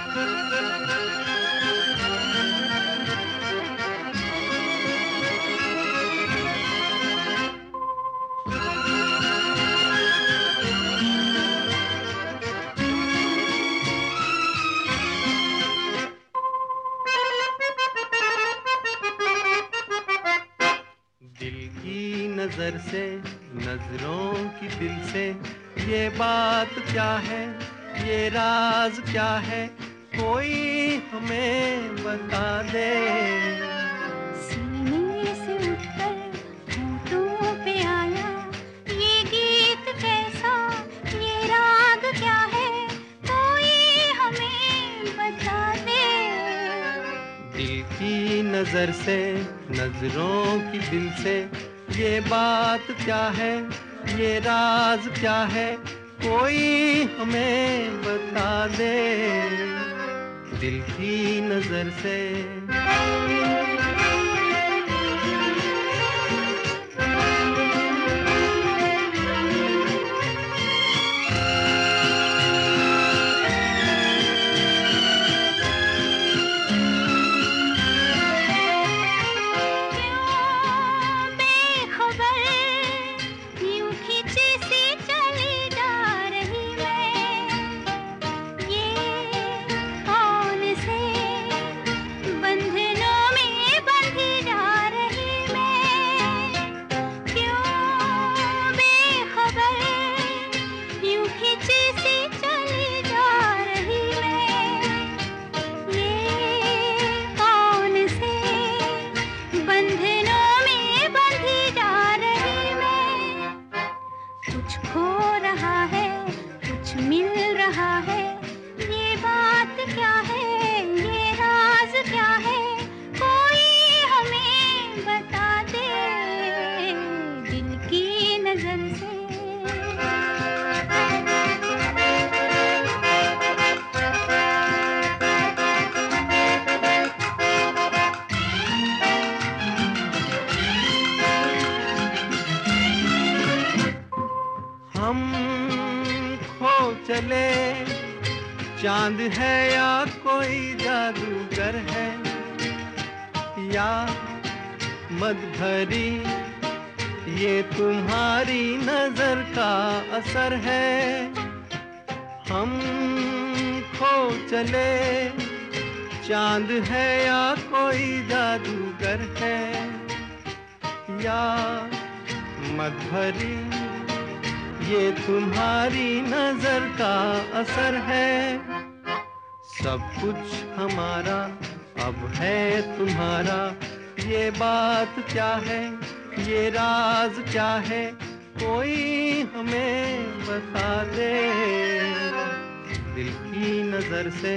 नजर से नजरों की दिल से ये बात क्या है, ये राज क्या है, कोई हमें बता दे। सीने से उठकर होठों पे आया ये गीत कैसा, ये राग क्या है, कोई हमें बता दे। दिल की नजर से नजरों की दिल से ये बात क्या है, ये राज क्या है, कोई हमें बता दे। दिल की नजर से हम खो चले, चांद है या कोई जादूगर है, या मद भरी ये तुम्हारी नजर का असर है। हम खो चले, चांद है या कोई जादूगर है, या मद भरी ये तुम्हारी नजर का असर है। सब कुछ हमारा अब है तुम्हारा, ये बात क्या है, ये राज क्या है, कोई हमें बता दे। दिल की नजर से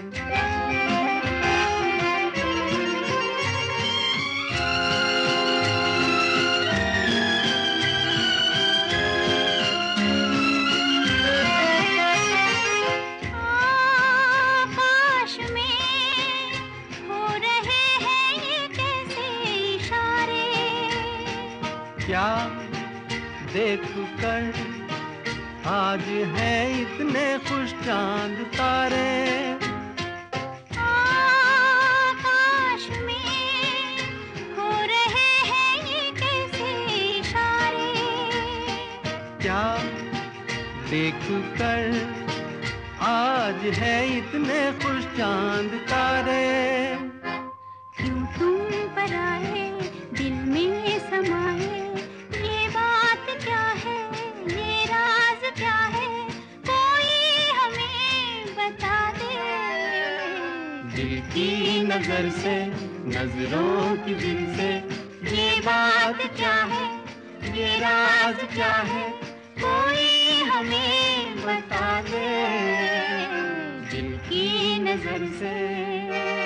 क्या देख कर आज है इतने खुश चांद तारे, आकाश में हो रहे हैं ये कैसे इशारे। क्या देख कर आज है इतने खुश चांद तारे। क्यों तुम पर आए दिल में समाए, दिल की नजर से नजरों की दिल से ये बात क्या है, ये राज क्या है, कोई हमें बता दे। दिल की नजर से